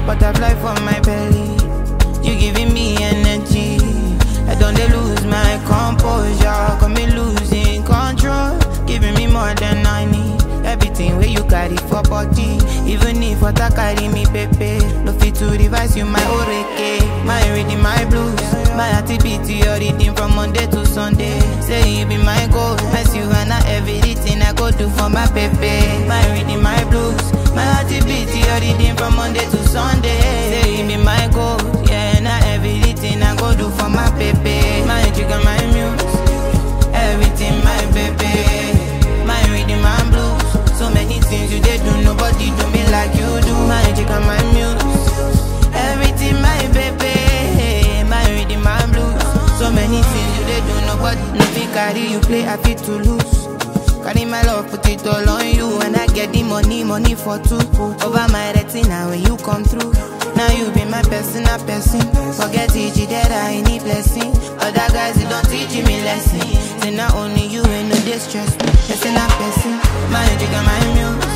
butterfly for my belly. You giving me energy. I don't dey lose my composure. Got me losing control. Giving me more than I need. Everything where you carry for body. Even if what I carry me, baby. No fit to revise you, my oreke. My reading, my blues. My activity, your reading from Monday to Sunday. Say you be my goal. As you and everything I go do for my baby. My reading, my blues. My activity, your reading from Monday to Sunday. Say you be my goal. Yeah, not everything I go do for my baby. My chicken, my muse. Everything, my baby. My reading, my blues. So many things you did do, nobody do me like you do. My chicken, my muse. Everything, my baby. My reading, my blues. So many things you did do, nobody no fit carry you play, I fit to lose. Carry my love, put it all on you. And I get the money, money for two. Over my retina when you come through. Now you be my personal person. Forget it, that I need blessing. Other guys, they don't teach me lesson. Say not only you ain't no distress me. Person, my jigga, my muse.